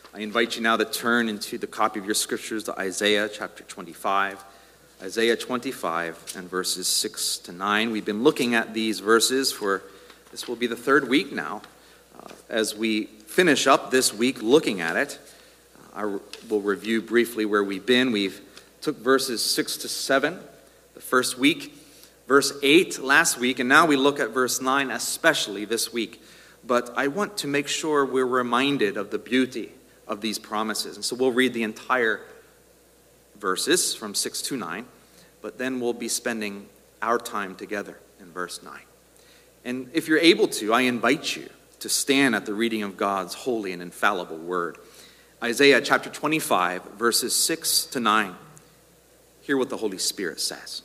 I invite you now to turn into the copy of your scriptures to Isaiah chapter 25. Isaiah 25 and verses 6 to 9. We've been looking at these verses for, this will be the third week now. As we finish up this week looking at it, I will review briefly where we've been. We've took verses 6 to 7 the first week, verse 8 last week, and now we look at verse 9 especially this week. But I want to make sure we're reminded of the beauty of these promises. And so we'll read the entire verses from 6 to 9, but then we'll be spending our time together in verse 9. And if you're able to, I invite you to stand at the reading of God's holy and infallible word. Isaiah chapter 25, verses 6 to 9. Hear what the Holy Spirit says.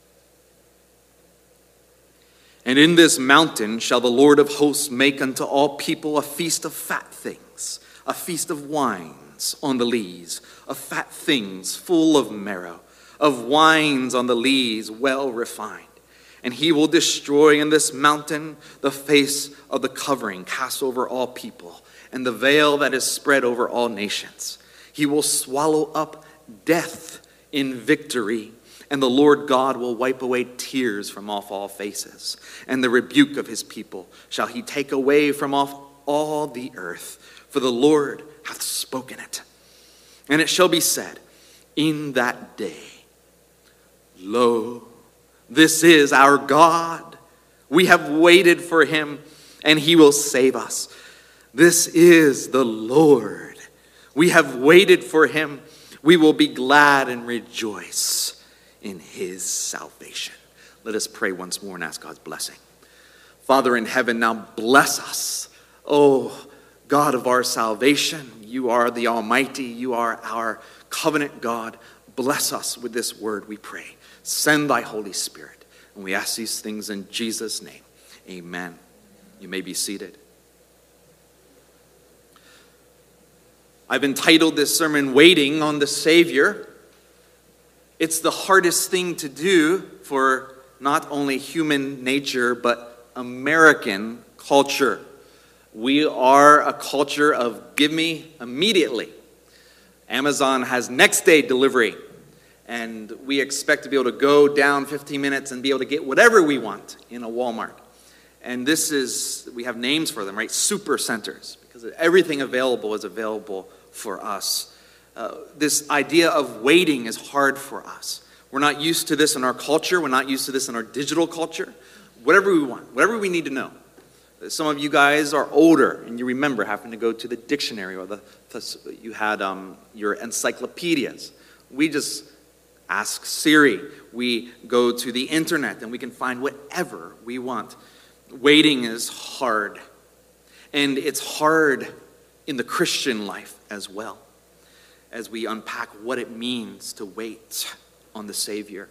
And in this mountain shall the Lord of hosts make unto all people a feast of fat things, a feast of wines on the lees, of fat things full of marrow, of wines on the lees well refined. And he will destroy in this mountain the face of the covering cast over all people, and the veil that is spread over all nations. He will swallow up death in victory, and the Lord God will wipe away tears from off all faces. And the rebuke of his people shall he take away from off all the earth, for the Lord hath spoken it. And it shall be said, in that day, lo, this is our God. We have waited for him, and he will save us. This is the Lord. We have waited for him. We will be glad and rejoice in his salvation. Let us pray once more and ask God's blessing. Father in heaven, now bless us. Oh, God of our salvation, you are the Almighty. You are our covenant God. Bless us with this word, we pray. Send thy Holy Spirit. And we ask these things in Jesus' name. Amen. You may be seated. I've entitled this sermon, Waiting on the Savior. It's the hardest thing to do for not only human nature, but American culture. We are a culture of give me immediately. Amazon has next day delivery, and we expect to be able to go down 15 minutes and be able to get whatever we want in a Walmart. And this is, we have names for them, right? Super centers, because everything available is available for us. This idea of waiting is hard for us. We're not used to this in our culture. We're not used to this in our digital culture. Whatever we want, whatever we need to know. Some of you guys are older, and you remember having to go to the dictionary, or you had your encyclopedias. We just ask Siri. We go to the internet, and we can find whatever we want. Waiting is hard, and it's hard in the Christian life as well, as we unpack what it means to wait on the Savior.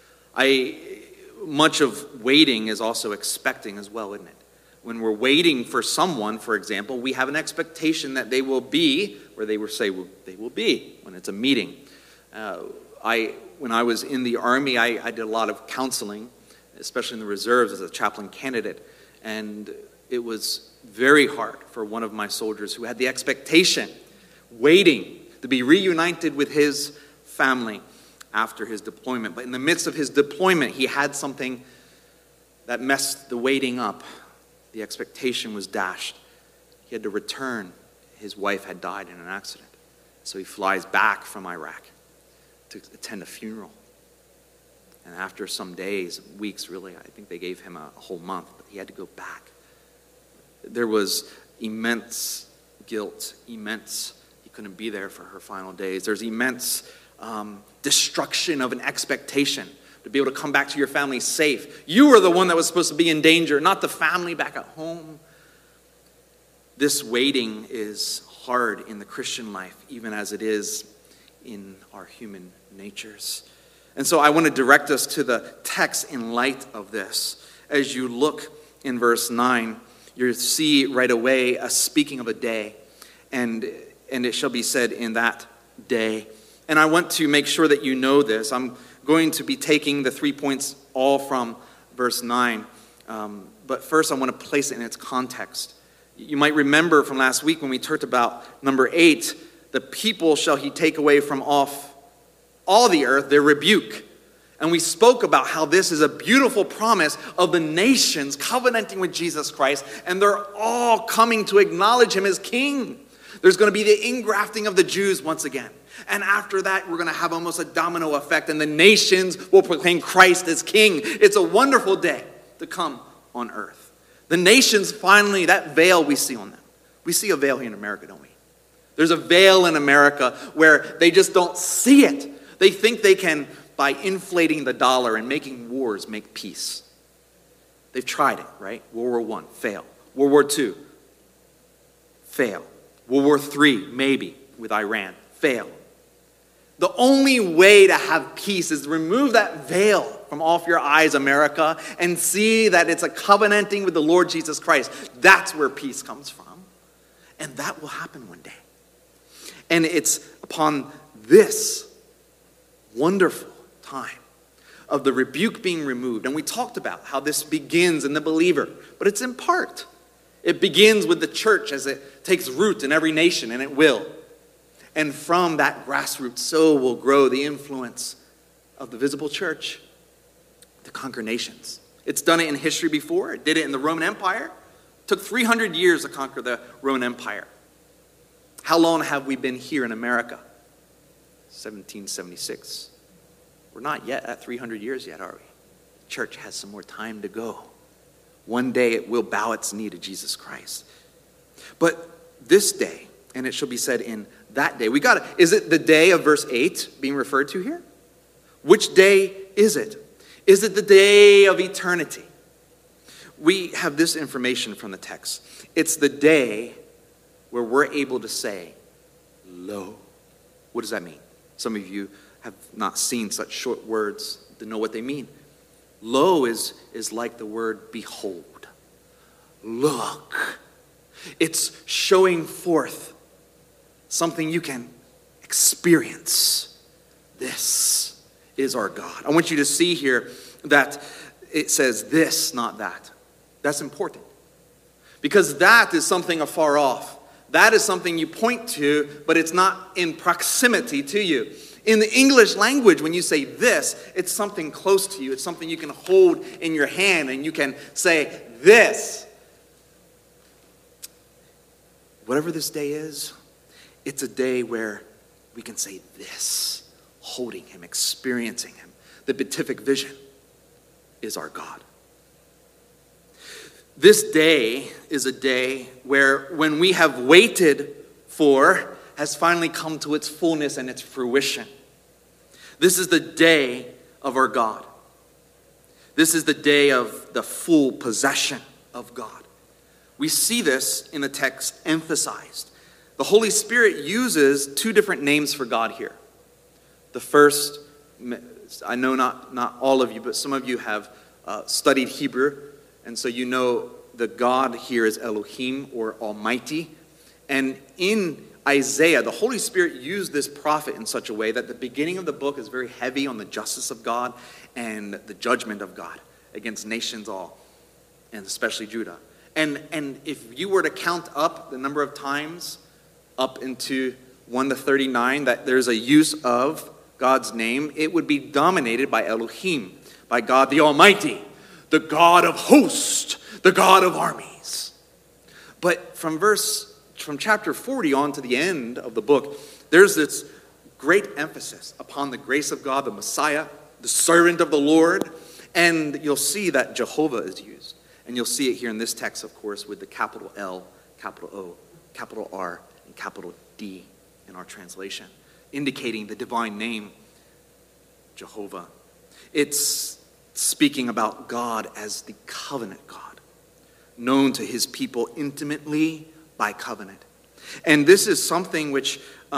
Much of waiting is also expecting as well, isn't it? When we're waiting for someone, for example, we have an expectation that they will be where they will say they will be when it's a meeting. When I was in the Army, I did a lot of counseling, especially in the reserves as a chaplain candidate. And it was very hard for one of my soldiers who had the expectation, waiting to be reunited with his family after his deployment. But in the midst of his deployment, he had something that messed the waiting up. The expectation was dashed. He had to return. His wife had died in an accident. So he flies back from Iraq to attend a funeral. And after some days, weeks really, I think they gave him a whole month, but he had to go back. There was immense guilt, he couldn't be there for her final days. There's immense destruction of an expectation to be able to come back to your family safe. You were the one that was supposed to be in danger, not the family back at home. This waiting is hard in the Christian life, even as it is in our human natures. And so I want to direct us to the text in light of this. As you look in verse 9, you'll see right away a speaking of a day. And it shall be said in that day. And I want to make sure that you know this. I'm going to be taking the 3 points all from verse 9. But first I want to place it in its context. You might remember from last week when we talked about number 8, the people shall he take away from off all the earth, their rebuke. And we spoke about how this is a beautiful promise of the nations covenanting with Jesus Christ, and they're all coming to acknowledge him as king. There's going to be the ingrafting of the Jews once again. And after that, we're going to have almost a domino effect, and the nations will proclaim Christ as king. It's a wonderful day to come on earth. The nations finally, that veil we see on them. We see a veil here in America, don't we? There's a veil in America where they just don't see it. They think they can, by inflating the dollar and making wars, make peace. They've tried it, right? World War I, fail. World War II, fail. World War III, maybe, with Iran, fail. The only way to have peace is to remove that veil from off your eyes, America, and see that it's a covenanting with the Lord Jesus Christ. That's where peace comes from. And that will happen one day. And it's upon this wonderful time of the rebuke being removed. And we talked about how this begins in the believer, but it's in part. It begins with the church as it takes root in every nation, and it will. And from that grassroots, so will grow the influence of the visible church to conquer nations. It's done it in history before. It did it in the Roman Empire. It took 300 years to conquer the Roman Empire. How long have we been here in America? 1776. We're not yet at 300 years yet, are we? The church has some more time to go. One day it will bow its knee to Jesus Christ. But this day, and it shall be said in that day, is it the day of verse 8 being referred to here? Which day is it? Is it the day of eternity? We have this information from the text. It's the day where we're able to say, lo. What does that mean? Some of you have not seen such short words to know what they mean. Lo is like the word behold. Look. It's showing forth something you can experience. This is our God. I want you to see here that it says this, not that. That's important. Because that is something afar off. That is something you point to, but it's not in proximity to you. In the English language, when you say this, it's something close to you. It's something you can hold in your hand and you can say this. Whatever this day is, it's a day where we can say this, holding him, experiencing him. The beatific vision is our God. This day is a day where when we have waited for has finally come to its fullness and its fruition. This is the day of our God. This is the day of the full possession of God. We see this in the text emphasized. The Holy Spirit uses two different names for God here. The first, I know not all of you, but some of you have studied Hebrew, and so you know the God here is Elohim, or Almighty. And in Isaiah, the Holy Spirit used this prophet in such a way that the beginning of the book is very heavy on the justice of God and the judgment of God against nations all, and especially Judah. And if you were to count up the number of times up into 1 to 39 that there's a use of God's name, it would be dominated by Elohim, by God the Almighty, the God of hosts, the God of armies. But from chapter 40 on to the end of the book, there's this great emphasis upon the grace of God, the Messiah, the servant of the Lord, and you'll see that Jehovah is used. And you'll see it here in this text, of course, with the capital L, capital O, capital R, and capital D in our translation, indicating the divine name, Jehovah. It's speaking about God as the covenant God, known to his people intimately by covenant. And this is something which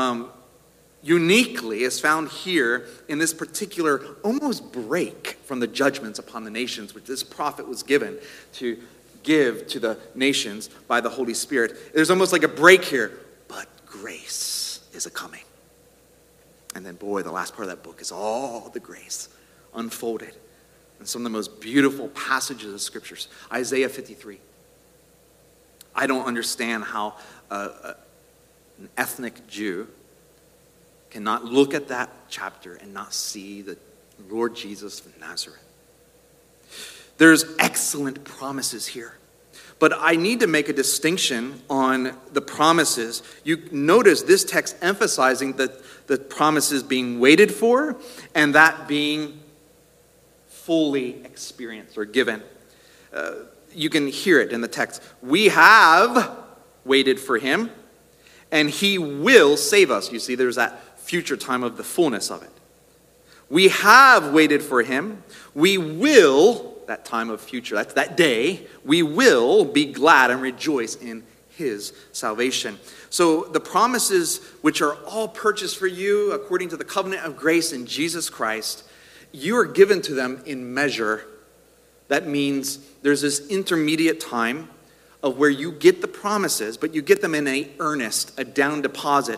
uniquely is found here in this particular almost break from the judgments upon the nations, which this prophet was given to give to the nations by the Holy Spirit. There's almost like a break here, but grace is a coming. And then, boy, the last part of that book is all the grace unfolded. And some of the most beautiful passages of scriptures. Isaiah 53. I don't understand how an ethnic Jew cannot look at that chapter and not see the Lord Jesus of Nazareth. There's excellent promises here. But I need to make a distinction on the promises. You notice this text emphasizing the promises being waited for and that being fully experienced or given. You can hear it in the text. We have waited for him, and he will save us. You see, there's that future time of the fullness of it. We have waited for him. We will, that time of future, that's that day, we will be glad and rejoice in his salvation. So the promises which are all purchased for you according to the covenant of grace in Jesus Christ, you are given to them in measure. That means there's this intermediate time of where you get the promises, but you get them in a earnest, a down deposit,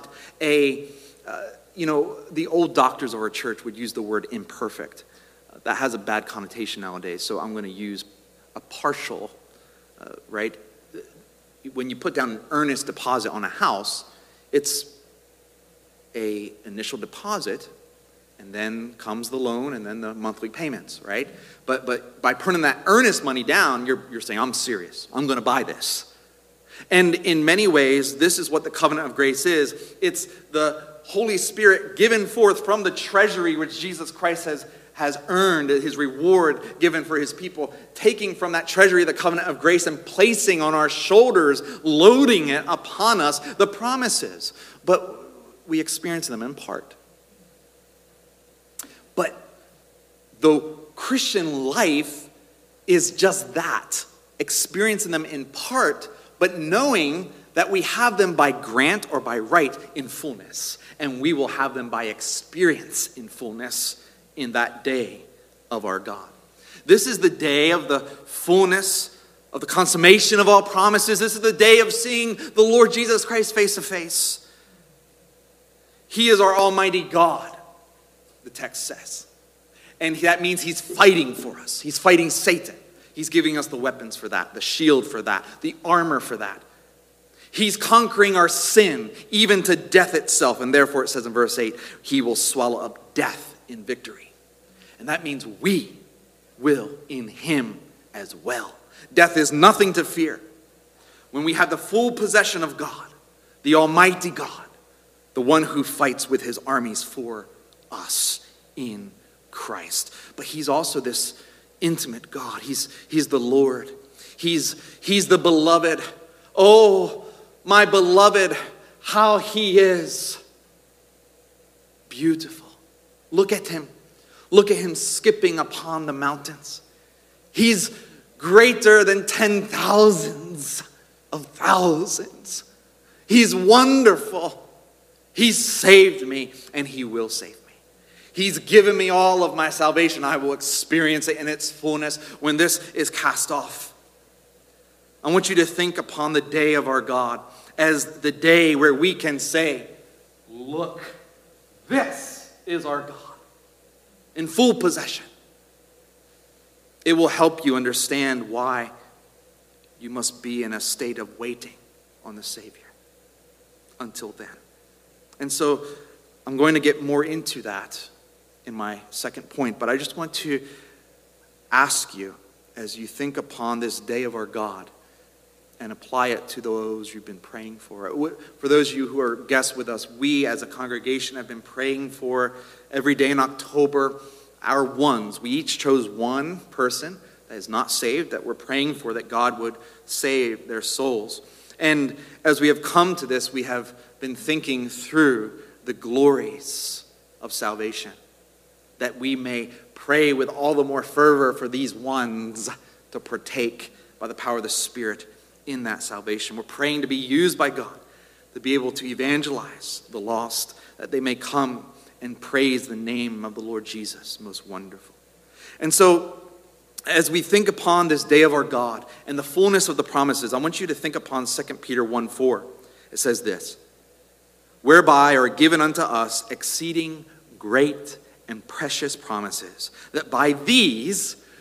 the old doctors of our church would use the word imperfect. That has a bad connotation nowadays, so I'm going to use a partial, right? When you put down an earnest deposit on a house, it's a initial deposit, and then comes the loan, and then the monthly payments, right? But by putting that earnest money down, you're saying, I'm serious. I'm going to buy this. And in many ways, this is what the covenant of grace is. It's the Holy Spirit given forth from the treasury which Jesus Christ has earned, his reward given for his people, taking from that treasury the covenant of grace and placing on our shoulders, loading it upon us, the promises. But we experience them in part. But the Christian life is just that, experiencing them in part, but knowing that we have them by grant or by right in fullness, and we will have them by experience in fullness in that day of our God. This is the day of the fullness, of the consummation of all promises. This is the day of seeing the Lord Jesus Christ face to face. He is our almighty God, the text says. And that means he's fighting for us. He's fighting Satan. He's giving us the weapons for that, the shield for that, the armor for that. He's conquering our sin, even to death itself. And therefore, it says in verse 8, he will swallow up death in victory. And that means we will in him as well. Death is nothing to fear. When we have the full possession of God, the almighty God, the one who fights with his armies for us in Christ. But he's also this intimate God. He's the Lord. He's the beloved. Oh, my beloved, how he is beautiful. Look at him. Look at him skipping upon the mountains. He's greater than 10,000s of thousands. He's wonderful. He's saved me, and he will save me. He's given me all of my salvation. I will experience it in its fullness when this is cast off. I want you to think upon the day of our God as the day where we can say, look, this is our God in full possession. It will help you understand why you must be in a state of waiting on the Savior until then. And so I'm going to get more into that in my second point, but I just want to ask you, as you think upon this day of our God, and apply it to those you've been praying for. For those of you who are guests with us, we as a congregation have been praying for every day in October, our ones. We each chose one person that is not saved, that we're praying for, that God would save their souls. And as we have come to this, we have been thinking through the glories of salvation, that we may pray with all the more fervor for these ones to partake by the power of the Spirit in that salvation. We're praying to be used by God to be able to evangelize the lost, that they may come and praise the name of the Lord Jesus, most wonderful. And so, as we think upon this day of our God and the fullness of the promises, I want you to think upon 2 Peter 1:4. It says this, whereby are given unto us exceeding great and precious promises, that by these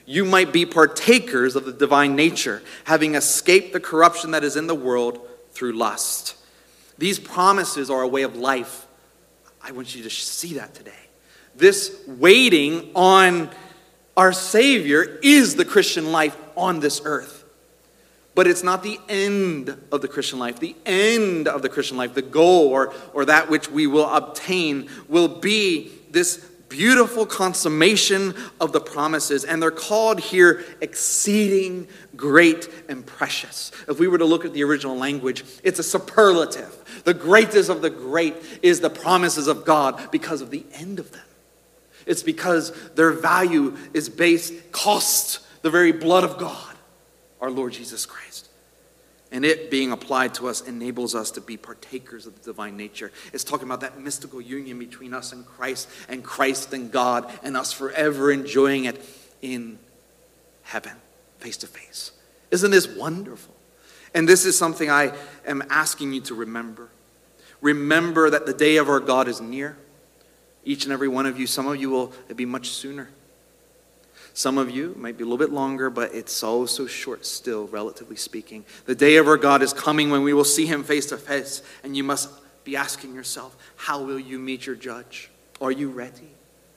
you might be partakers of the divine nature, having escaped the corruption that is in the world through lust. These promises are a way of life. I want you to see that today. This waiting on our Savior is the Christian life on this earth. But it's not the end of the Christian life. The end of the Christian life, the goal or that which we will obtain, will be this beautiful consummation of the promises. And they're called here exceeding great and precious. If we were to look at the original language, it's a superlative. The greatest of the great is the promises of God because of the end of them. It's because their value is cost the very blood of God, our Lord Jesus Christ. And it being applied to us enables us to be partakers of the divine nature. It's talking about that mystical union between us and Christ and God, and us forever enjoying it in heaven, face to face. Isn't this wonderful? And this is something I am asking you to remember. Remember that the day of our God is near. Each and every one of you, some of you will be much sooner. Some of you might be a little bit longer, but it's so short still, relatively speaking. The day of our God is coming when we will see him face to face, and you must be asking yourself, how will you meet your judge? Are you ready?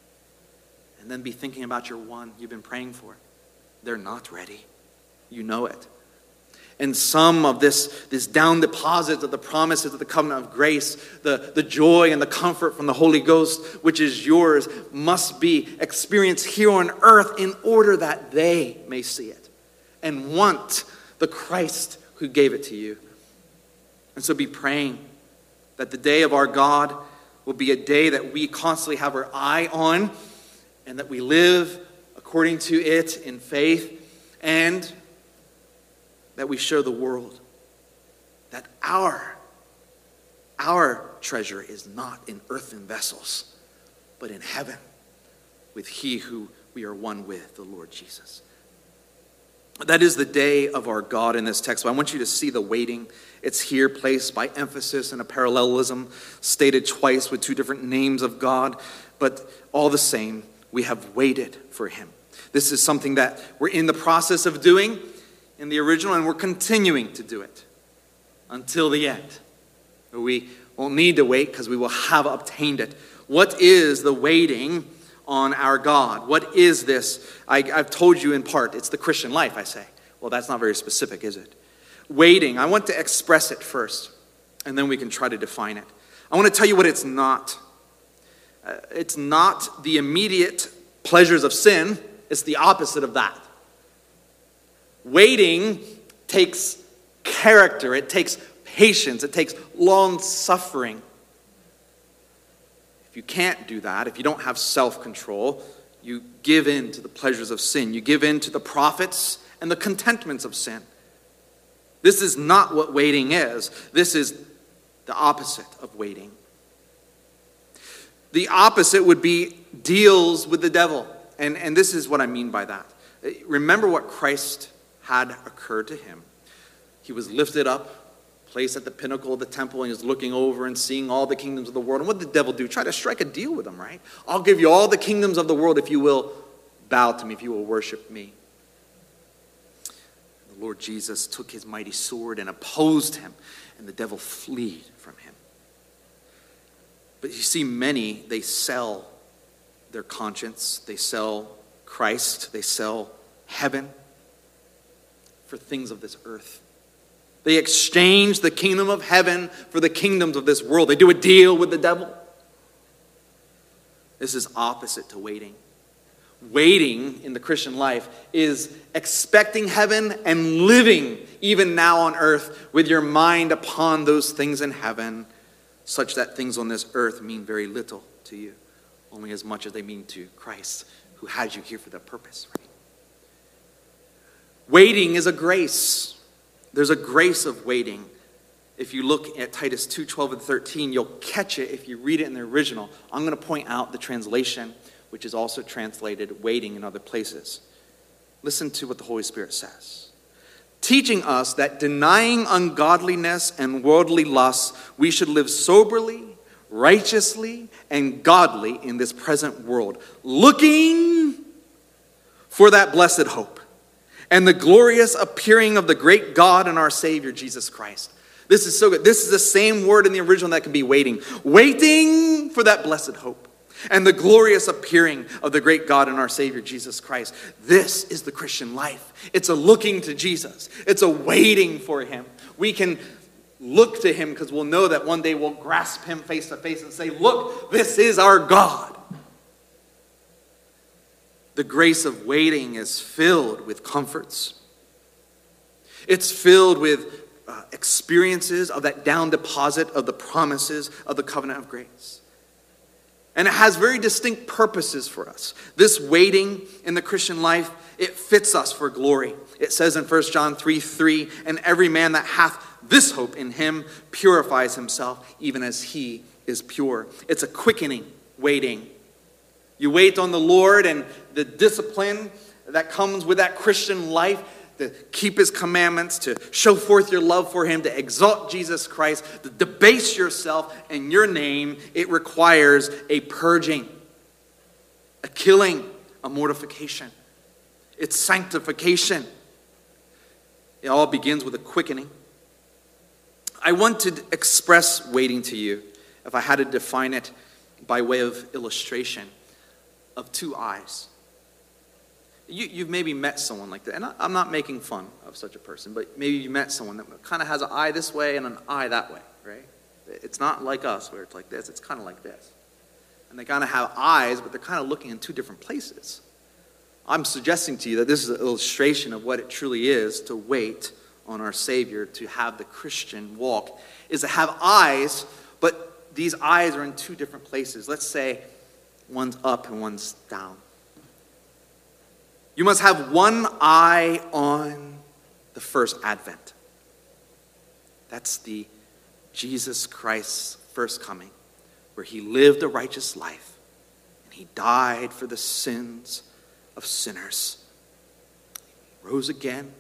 And then be thinking about your one you've been praying for. They're not ready. You know it. And some of this down deposit of the promises of the covenant of grace, the joy and the comfort from the Holy Ghost, which is yours, must be experienced here on earth in order that they may see it and want the Christ who gave it to you. And so be praying that the day of our God will be a day that we constantly have our eye on, and that we live according to it in faith, and that we show the world that our treasure is not in earthen vessels, but in heaven with he who we are one with, the Lord Jesus. That is the day of our God in this text. But I want you to see the waiting. It's here placed by emphasis and a parallelism, stated twice with two different names of God, but all the same, we have waited for him. This is something that we're in the process of doing in the original, and we're continuing to do it until the end. We won't need to wait because we will have obtained it. What is the waiting on our God? What is this? I've told you in part, it's the Christian life, I say. Well, that's not very specific, is it? Waiting, I want to express it first, and then we can try to define it. I want to tell you what it's not. It's not the immediate pleasures of sin. It's the opposite of that. Waiting takes character, it takes patience, it takes long suffering. If you can't do that, if you don't have self-control, you give in to the pleasures of sin. You give in to the profits and the contentments of sin. This is not what waiting is. This is the opposite of waiting. The opposite would be deals with the devil. And this is what I mean by that. Remember what Christ had occurred to him. He was lifted up, placed at the pinnacle of the temple, and he was looking over and seeing all the kingdoms of the world. And what did the devil do? Try to strike a deal with him, right? I'll give you all the kingdoms of the world if you will bow to me, if you will worship me. The Lord Jesus took his mighty sword and opposed him, and the devil fled from him. But you see, many, they sell their conscience, they sell Christ, they sell heaven for things of this earth. They exchange the kingdom of heaven for the kingdoms of this world. They do a deal with the devil. This is opposite to waiting. Waiting in the Christian life is expecting heaven and living even now on earth with your mind upon those things in heaven, such that things on this earth mean very little to you, only as much as they mean to Christ, who had you here for that purpose, right? Waiting is a grace. There's a grace of waiting. If you look at Titus 2:12 and 13, you'll catch it if you read it in the original. I'm going to point out the translation, which is also translated waiting in other places. Listen to what the Holy Spirit says. Teaching us that denying ungodliness and worldly lusts, we should live soberly, righteously, and godly in this present world, looking for that blessed hope and the glorious appearing of the great God and our Savior, Jesus Christ. This is so good. This is the same word in the original that can be waiting. Waiting for that blessed hope and the glorious appearing of the great God and our Savior, Jesus Christ. This is the Christian life. It's a looking to Jesus. It's a waiting for him. We can look to him because we'll know that one day we'll grasp him face to face and say, look, this is our God. The grace of waiting is filled with comforts. It's filled with experiences of that down deposit of the promises of the covenant of grace. And it has very distinct purposes for us. This waiting in the Christian life, it fits us for glory. It says in 1 John 3:3, and every man that hath this hope in him purifies himself, even as he is pure. It's a quickening waiting. You wait on the Lord, and the discipline that comes with that Christian life, to keep his commandments, to show forth your love for him, to exalt Jesus Christ, to debase yourself in your name, it requires a purging, a killing, a mortification. It's sanctification. It all begins with a quickening. I want to express waiting to you, if I had to define it by way of illustration, of two eyes. You've maybe met someone like that, and I'm not making fun of such a person, but maybe you met someone that kind of has an eye this way and an eye that way, right? It's not like us where it's like this, it's kind of like this. And they kind of have eyes, but they're kind of looking in two different places. I'm suggesting to you that this is an illustration of what it truly is to wait on our Savior, to have the Christian walk, is to have eyes, but these eyes are in two different places. Let's say one's up and one's down. You must have one eye on the first advent. That's the Jesus Christ's first coming, where he lived a righteous life and he died for the sins of sinners. He rose again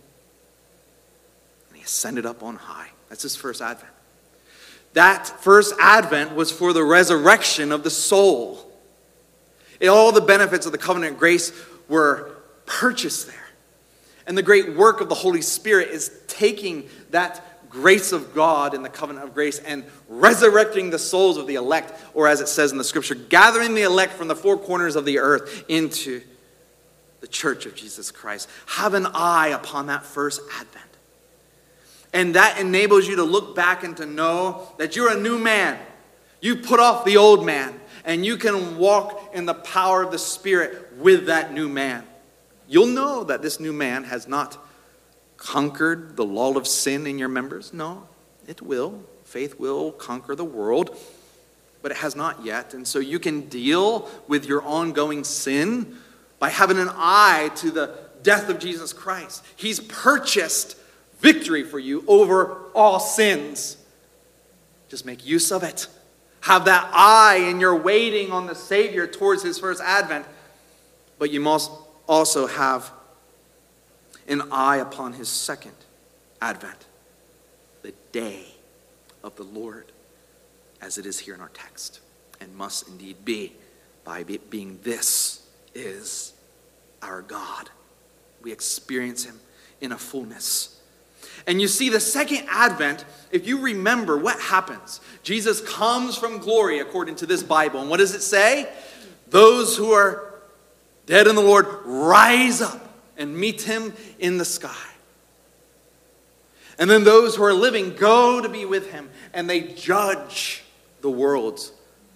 and he ascended up on high. That's his first advent. That first advent was for the resurrection of the soul. All the benefits of the covenant of grace were purchased there. And the great work of the Holy Spirit is taking that grace of God in the covenant of grace and resurrecting the souls of the elect, or as it says in the scripture, gathering the elect from the four corners of the earth into the church of Jesus Christ. Have an eye upon that first advent. And that enables you to look back and to know that you're a new man. You put off the old man, and you can walk in the power of the Spirit with that new man. You'll know that this new man has not conquered the law of sin in your members. No, it will. Faith will conquer the world, but it has not yet. And so you can deal with your ongoing sin by having an eye to the death of Jesus Christ. He's purchased victory for you over all sins. Just make use of it. Have that eye in your waiting on the Savior towards his first advent, but you must also have an eye upon his second advent, the day of the Lord, as it is here in our text, and must indeed be, by being this is our God. We experience him in a fullness. And you see, the second advent, if you remember what happens, Jesus comes from glory according to this Bible. And what does it say? Those who are dead in the Lord rise up and meet him in the sky. And then those who are living go to be with him, and they judge the worlds.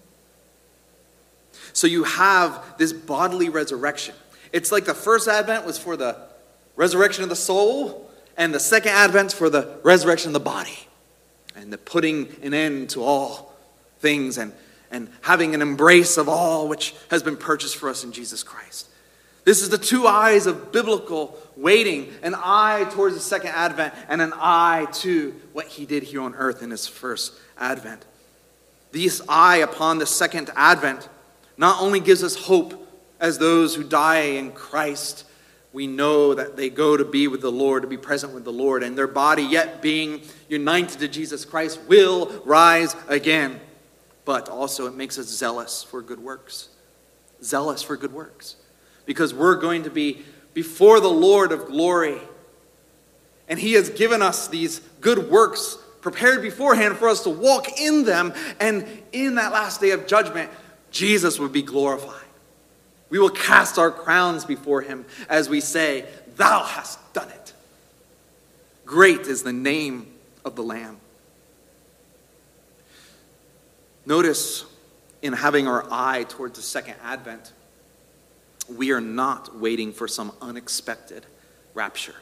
So you have this bodily resurrection. It's like the first advent was for the resurrection of the soul, and the second advent for the resurrection of the body, and the putting an end to all things, and having an embrace of all which has been purchased for us in Jesus Christ. This is the two eyes of biblical waiting, an eye towards the second advent and an eye to what he did here on earth in his first advent. This eye upon the second advent not only gives us hope as those who die in Christ. We know that they go to be with the Lord, to be present with the Lord, and their body, yet being united to Jesus Christ, will rise again. But also it makes us zealous for good works. Zealous for good works. Because we're going to be before the Lord of glory. And he has given us these good works prepared beforehand for us to walk in them. And in that last day of judgment, Jesus will be glorified. We will cast our crowns before him as we say, "Thou hast done it." Great is the name of the Lamb. Notice, in having our eye towards the second advent, we are not waiting for some unexpected rapture.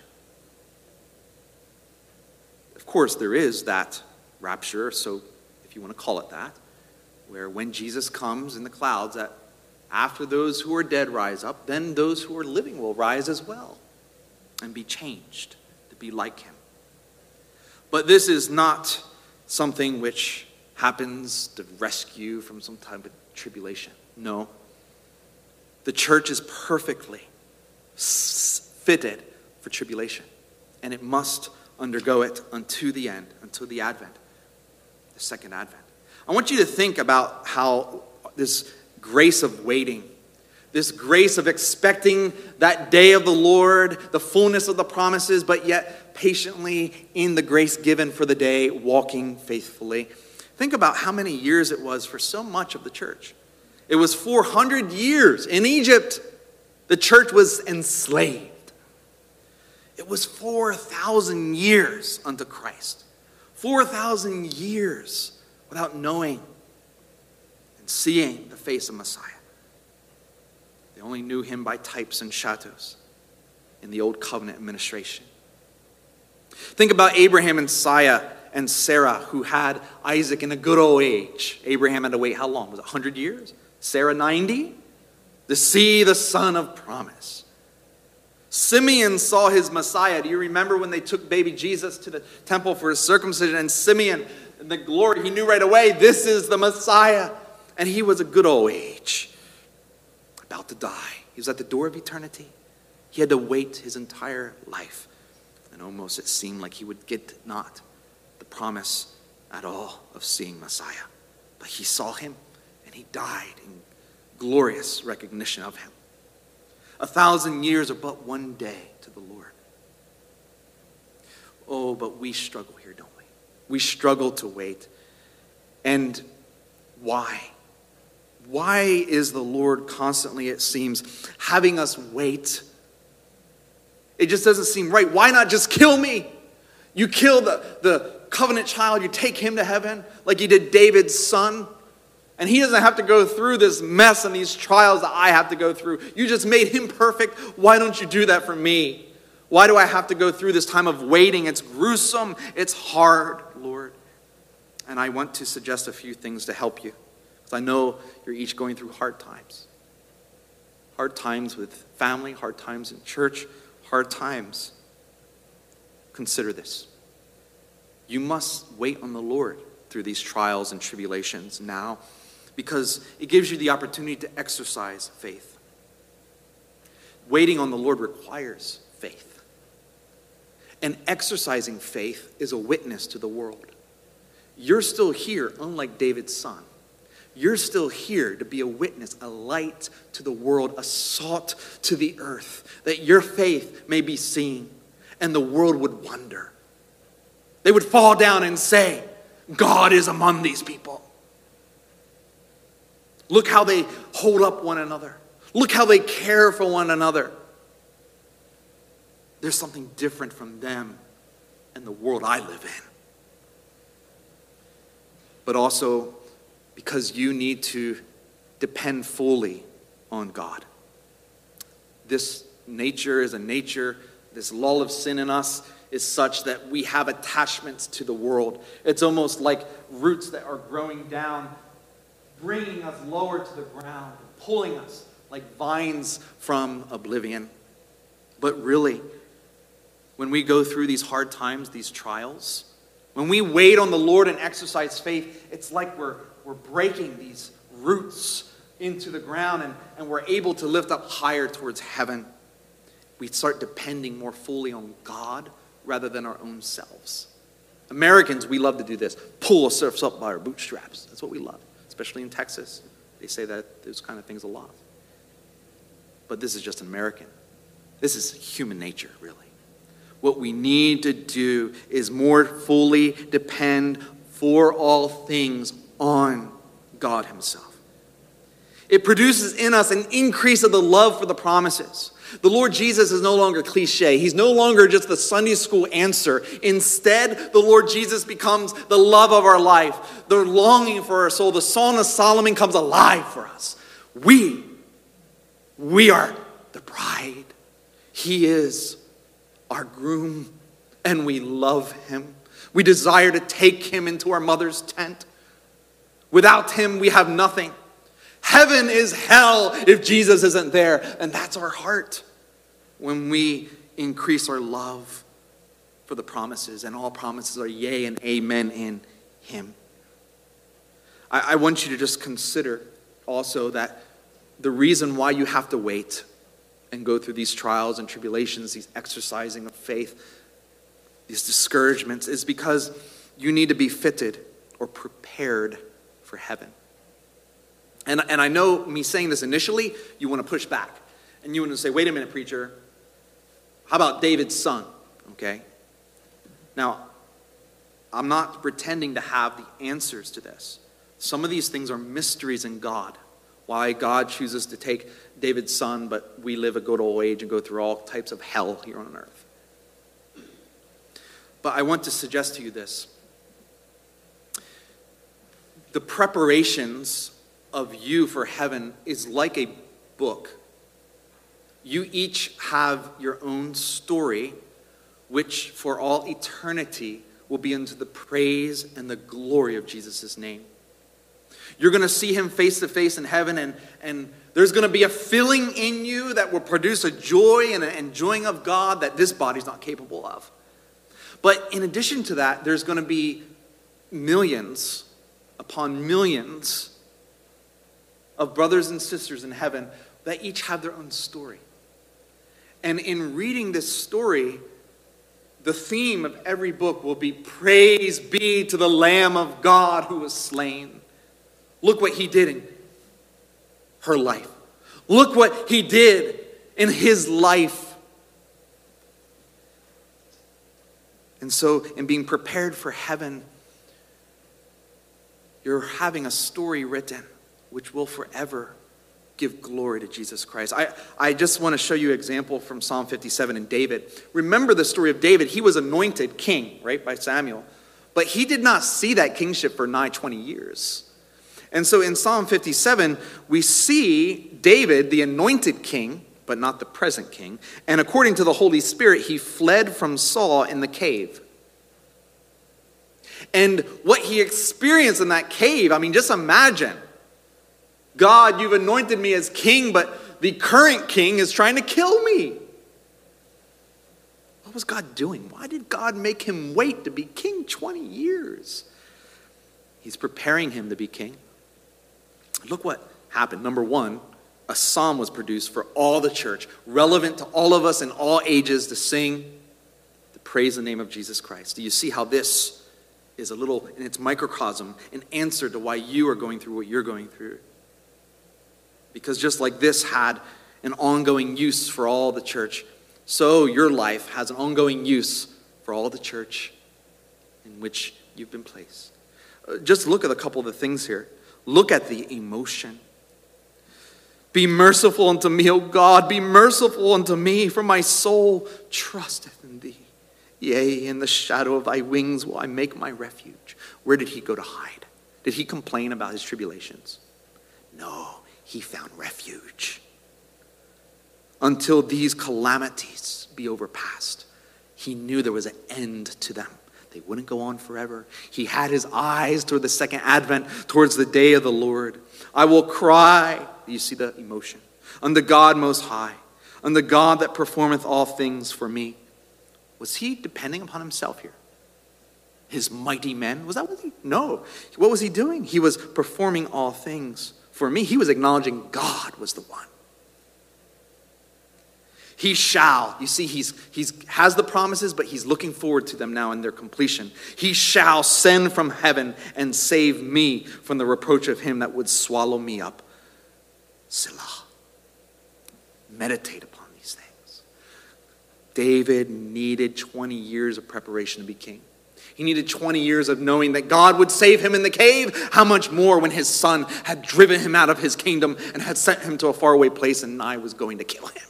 Of course, there is that rapture, so if you want to call it that, where when Jesus comes in the clouds, that after those who are dead rise up, then those who are living will rise as well and be changed to be like him. But this is not something which happens to rescue from some type of tribulation. No. The church is perfectly fitted for tribulation, and it must undergo it unto the end, until the advent, the second advent. I want you to think about how this grace of waiting, this grace of expecting that day of the Lord, the fullness of the promises, but yet patiently in the grace given for the day, walking faithfully. Think about how many years it was for so much of the church. It was 400 years in Egypt. The church was enslaved. It was 4,000 years unto Christ. 4,000 years without knowing and seeing the face of Messiah. They only knew him by types and shadows in the old covenant administration. Think about Abraham and Sarah, who had Isaac in a good old age. Abraham had to wait how long? Was it 100 years? Sarah 90? To see the son of promise. Simeon saw his Messiah. Do you remember when they took baby Jesus to the temple for his circumcision? And Simeon, in the glory, he knew right away, this is the Messiah. And he was a good old age, about to die. He was at the door of eternity. He had to wait his entire life. And almost it seemed like he would get not the promise at all of seeing Messiah. But he saw him, and he died in glorious recognition of him. 1,000 years are but one day to the Lord. Oh, but we struggle here, don't we? We struggle to wait. And why? Why is the Lord constantly, it seems, having us wait? It just doesn't seem right. Why not just kill me? You kill the covenant child, you take him to heaven like you did David's son. And he doesn't have to go through this mess and these trials that I have to go through. You just made him perfect. Why don't you do that for me? Why do I have to go through this time of waiting? It's gruesome. It's hard, Lord. And I want to suggest a few things to help you. Because I know you're each going through hard times. Hard times with family, hard times in church, hard times. Consider this. You must wait on the Lord through these trials and tribulations now, because it gives you the opportunity to exercise faith. Waiting on the Lord requires faith. And exercising faith is a witness to the world. You're still here, unlike David's son. You're still here to be a witness, a light to the world, a salt to the earth, that your faith may be seen, and the world would wonder. They would fall down and say, God is among these people. Look how they hold up one another. Look how they care for one another. There's something different from them and the world I live in. But also because you need to depend fully on God. This nature is a nature, this lull of sin in us is such that we have attachments to the world. It's almost like roots that are growing down, bringing us lower to the ground, pulling us like vines from oblivion. But really, when we go through these hard times, these trials, when we wait on the Lord and exercise faith, it's like we're breaking these roots into the ground and we're able to lift up higher towards heaven. We start depending more fully on God rather than our own selves. Americans, we love to do this. Pull ourselves up by our bootstraps. That's what we love, especially in Texas. They say that those kind of things a lot. But this is just an American. This is human nature, really. What we need to do is more fully depend for all things on God himself. It produces in us an increase of the love for the promises. The Lord Jesus is no longer cliche. He's no longer just the Sunday school answer. Instead, the Lord Jesus becomes the love of our life, the longing for our soul. The Song of Solomon comes alive for us. We are the bride. He is our groom, and we love him. We desire to take him into our mother's tent. Without him, we have nothing. Heaven is hell if Jesus isn't there. And that's our heart when we increase our love for the promises. And all promises are yea and amen in him. I want you to just consider also that the reason why you have to wait and go through these trials and tribulations, these exercising of faith, these discouragements, is because you need to be fitted or prepared for heaven. And I know me saying this initially, you want to push back. And you want to say, wait a minute, preacher. How about David's son? Okay? Now, I'm not pretending to have the answers to this. Some of these things are mysteries in God. Why God chooses to take David's son, but we live a good old age and go through all types of hell here on earth. But I want to suggest to you this. The preparations of you for heaven is like a book. You each have your own story, which for all eternity will be unto the praise and the glory of Jesus' name. You're going to see him face to face in heaven, and there's going to be a filling in you that will produce a joy and an enjoying of God that this body's not capable of. But in addition to that, there's going to be millions upon millions of brothers and sisters in heaven that each have their own story. And in reading this story, the theme of every book will be praise be to the Lamb of God who was slain. Look what he did in her life. Look what he did in his life. And so, in being prepared for heaven, you're having a story written which will forever give glory to Jesus Christ. I just want to show you an example from Psalm 57 and David. Remember the story of David. He was anointed king, right, by Samuel. But he did not see that kingship for nigh 20 years. And so in Psalm 57, we see David, the anointed king, but not the present king. And according to the Holy Spirit, he fled from Saul in the cave. And what he experienced in that cave, I mean, just imagine. God, you've anointed me as king, but the current king is trying to kill me. What was God doing? Why did God make him wait to be king 20 years? He's preparing him to be king. Look what happened. Number one, a psalm was produced for all the church, relevant to all of us in all ages to sing, to praise the name of Jesus Christ. Do you see how this is a little, in its microcosm, an answer to why you are going through what you're going through? Because just like this had an ongoing use for all the church, so your life has an ongoing use for all the church in which you've been placed. Just look at a couple of the things here. Look at the emotion. Be merciful unto me, O God. Be merciful unto me, for my soul trusteth in thee. Yea, in the shadow of thy wings will I make my refuge. Where did he go to hide? Did he complain about his tribulations? No. He found refuge until these calamities be overpassed. He knew there was an end to them. They wouldn't go on forever. He had his eyes toward the second advent, towards the day of the Lord. I will cry, you see the emotion, unto God most high, unto God that performeth all things for me. Was he depending upon himself here? His mighty men? Was that what he? No. What was he doing? He was performing all things for me. He was acknowledging God was the one. He shall. You see, he's has the promises, but he's looking forward to them now in their completion. He shall send from heaven and save me from the reproach of him that would swallow me up. Selah. Meditate upon these things. David needed 20 years of preparation to be king. He needed 20 years of knowing that God would save him in the cave. How much more when his son had driven him out of his kingdom and had sent him to a faraway place and I was going to kill him.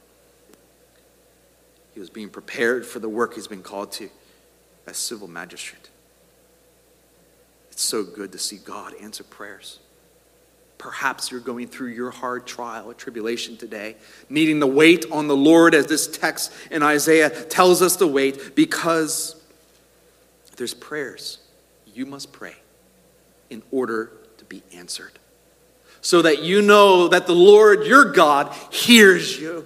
He was being prepared for the work he's been called to as civil magistrate. It's so good to see God answer prayers. Perhaps you're going through your hard trial or tribulation today, needing to wait on the Lord as this text in Isaiah tells us to wait, because there's prayers you must pray in order to be answered, so that you know that the Lord your God hears you.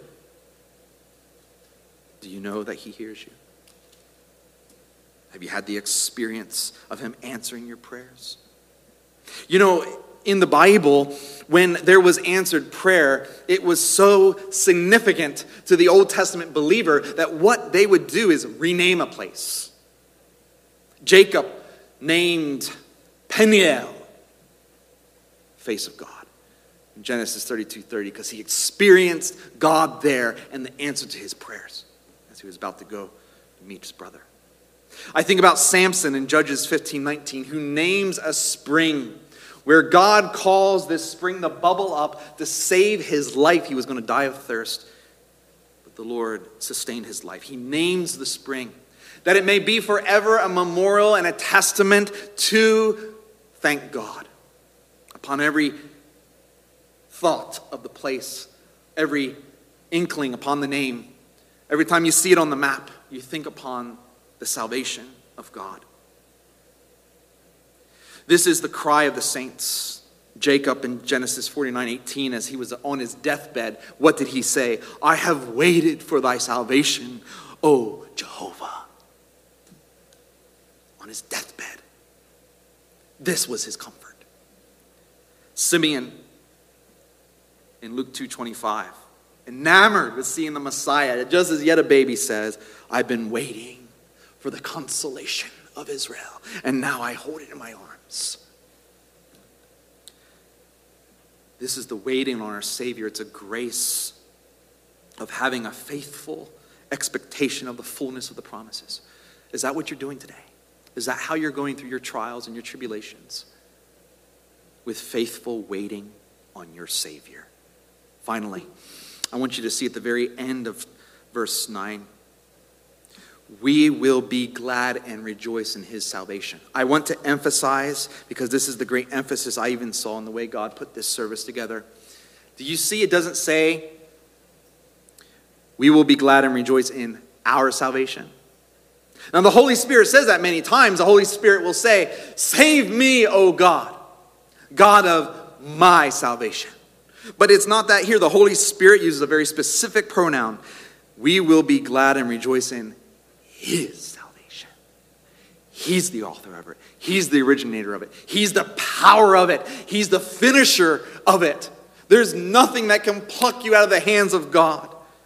Do you know that he hears you? Have you had the experience of him answering your prayers? You know, in the Bible, when there was answered prayer, it was so significant to the Old Testament believer that what they would do is rename a place. Jacob named Peniel, face of God, in Genesis 32:30, because he experienced God there and the answer to his prayers as he was about to go to meet his brother. I think about Samson in Judges 15:19, who names a spring where God calls this spring to bubble up to save his life. He was going to die of thirst, but the Lord sustained his life. He names the spring that it may be forever a memorial and a testament to thank God upon every thought of the place, every inkling upon the name. Every time you see it on the map, you think upon the salvation of God. This is the cry of the saints. Jacob in Genesis 49:18, as he was on his deathbed, what did he say? I have waited for thy salvation, O Jehovah. On his deathbed. This was his comfort. Simeon in Luke 2:25, enamored with seeing the Messiah, just as yet a baby, says, I've been waiting for the consolation of Israel, and now I hold it in my arms. This is the waiting on our Savior. It's a grace of having a faithful expectation of the fullness of the promises. Is that what you're doing today? Is that how you're going through your trials and your tribulations? With faithful waiting on your Savior. Finally, I want you to see at the very end of verse 9, we will be glad and rejoice in his salvation. I want to emphasize, because this is the great emphasis I even saw in the way God put this service together. Do you see it doesn't say, we will be glad and rejoice in our salvation? Now the Holy Spirit says that many times. The Holy Spirit will say, save me, O God, God of my salvation. But it's not that here. The Holy Spirit uses a very specific pronoun. We will be glad and rejoice in his salvation. He's the author of it. He's the originator of it. He's the power of it. He's the finisher of it. There's nothing that can pluck you out of the hands of God.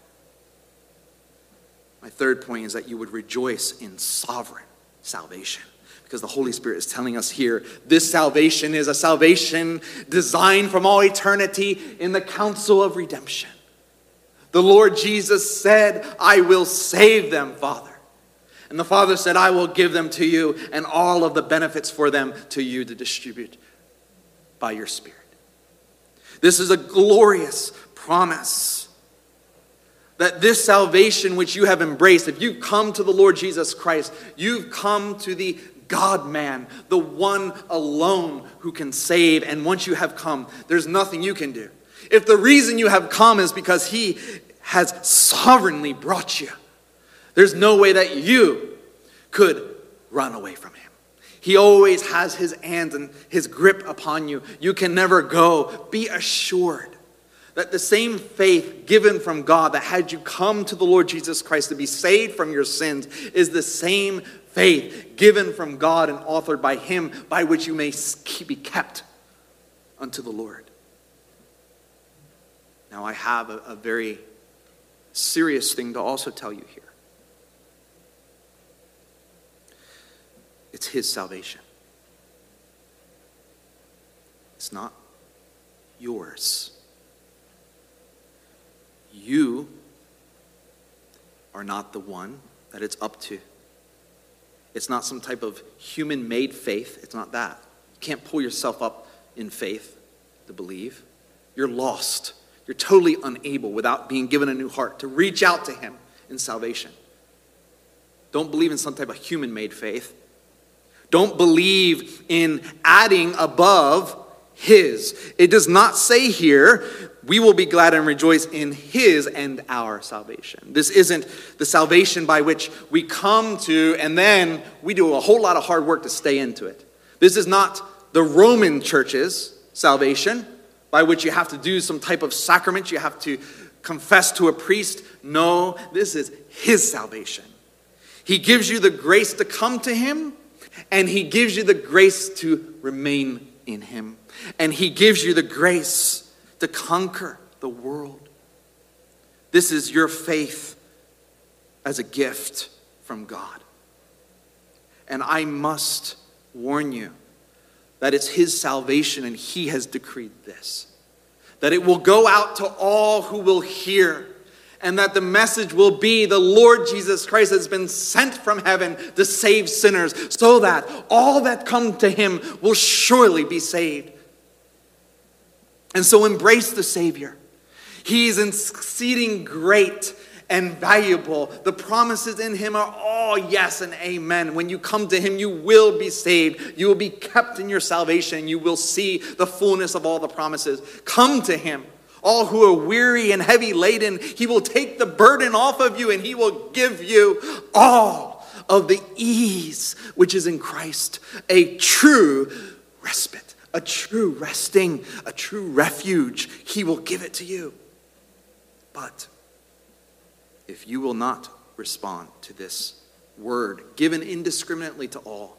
My third point is that you would rejoice in sovereign salvation. Because the Holy Spirit is telling us here, this salvation is a salvation designed from all eternity in the counsel of redemption. The Lord Jesus said, I will save them, Father. And the Father said, I will give them to you and all of the benefits for them to you to distribute by your Spirit. This is a glorious promise that this salvation which you have embraced, if you come to the Lord Jesus Christ, you've come to the God-man, the one alone who can save. And once you have come, there's nothing you can do. If the reason you have come is because he has sovereignly brought you, there's no way that you could run away from him. He always has his hands and his grip upon you. You can never go. Be assured that the same faith given from God that had you come to the Lord Jesus Christ to be saved from your sins is the same faith given from God and authored by him, by which you may be kept unto the Lord. Now I have a very serious thing to also tell you here. It's his salvation. It's not yours. You are not the one that it's up to. It's not some type of human-made faith. It's not that. You can't pull yourself up in faith to believe. You're lost. You're totally unable, without being given a new heart, to reach out to him in salvation. Don't believe in some type of human-made faith. Don't believe in adding above his. It does not say here, we will be glad and rejoice in his and our salvation. This isn't the salvation by which we come to and then we do a whole lot of hard work to stay into it. This is not the Roman church's salvation, by which you have to do some type of sacrament, you have to confess to a priest. No, this is his salvation. He gives you the grace to come to him, and he gives you the grace to remain in him. And he gives you the grace to conquer the world. This is your faith as a gift from God. And I must warn you that it's his salvation and he has decreed this. That it will go out to all who will hear. And that the message will be the Lord Jesus Christ has been sent from heaven to save sinners, so that all that come to him will surely be saved. And so embrace the Savior. He is exceeding great and valuable. The promises in him are all yes and amen. When you come to him, you will be saved. You will be kept in your salvation. You will see the fullness of all the promises. Come to him. All who are weary and heavy laden, he will take the burden off of you and he will give you all of the ease which is in Christ. A true respite, a true resting, a true refuge. He will give it to you. But if you will not respond to this word given indiscriminately to all,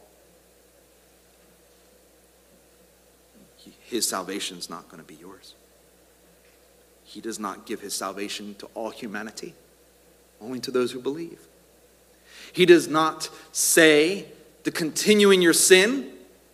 his salvation is not going to be yours. He does not give his salvation to all humanity, only to those who believe. He does not say to continue in your sin,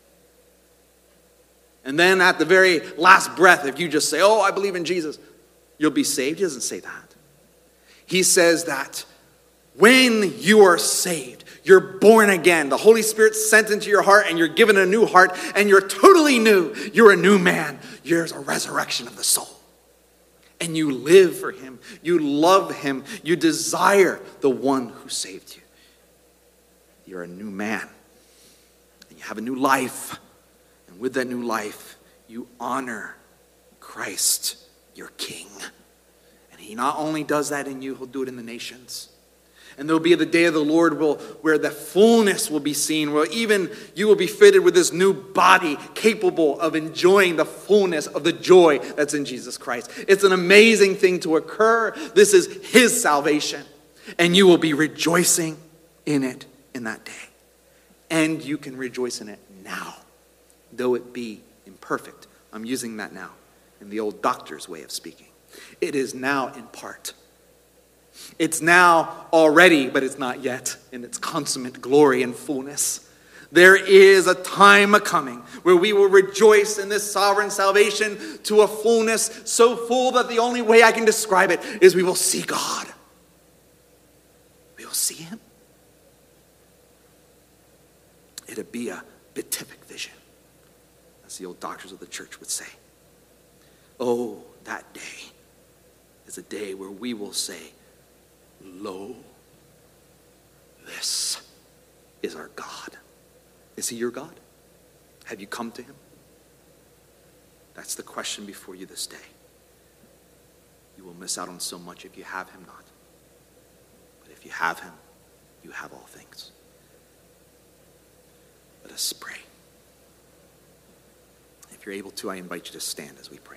and then at the very last breath, if you just say, oh, I believe in Jesus, you'll be saved. He doesn't say that. He says that when you are saved, you're born again. The Holy Spirit's sent into your heart and you're given a new heart and you're totally new. You're a new man. There's a resurrection of the soul. And you live for him. You love him. You desire the one who saved you. You're a new man. And you have a new life. And with that new life, you honor Christ, your King. And he not only does that in you, he'll do it in the nations. And there'll be the day of the Lord where the fullness will be seen, where even you will be fitted with this new body capable of enjoying the fullness of the joy that's in Jesus Christ. It's an amazing thing to occur. This is his salvation. And you will be rejoicing in it in that day. And you can rejoice in it now, though it be imperfect. I'm using that now in the old doctor's way of speaking. It is now in part. It's now already, but it's not yet in its consummate glory and fullness. There is a time coming where we will rejoice in this sovereign salvation to a fullness so full that the only way I can describe it is we will see God. We will see him. It'll be a beatific vision, as the old doctors of the church would say. Oh, that day is a day where we will say, lo, this is our God. Is he your God? Have you come to him? That's the question before you this day. You will miss out on so much if you have him not. But if you have him, you have all things. Let us pray. If you're able to, I invite you to stand as we pray.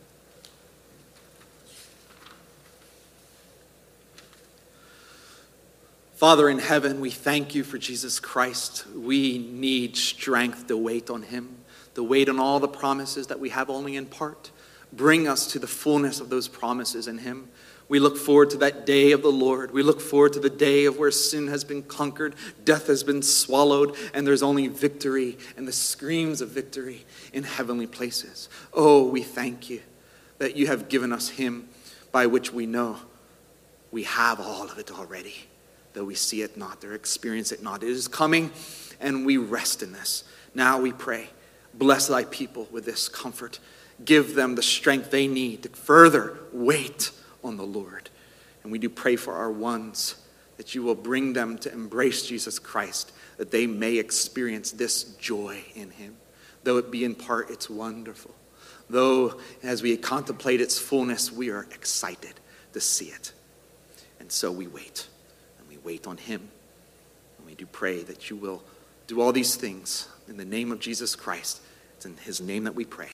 Father in heaven, we thank you for Jesus Christ. We need strength to wait on him, to wait on all the promises that we have only in part. Bring us to the fullness of those promises in him. We look forward to that day of the Lord. We look forward to the day of where sin has been conquered, death has been swallowed, and there's only victory and the screams of victory in heavenly places. Oh, we thank you that you have given us him by which we know We have all of it already, though we see it not, or experience it not. It is coming, and we rest in this. Now we pray, bless thy people with this comfort. Give them the strength they need to further wait on the Lord. And we do pray for our ones, that you will bring them to embrace Jesus Christ, that they may experience this joy in him. Though it be in part, it's wonderful. Though as we contemplate its fullness, we are excited to see it. And so we wait, and we wait on him. And we do pray that you will do all these things in the name of Jesus Christ. It's in his name that we pray.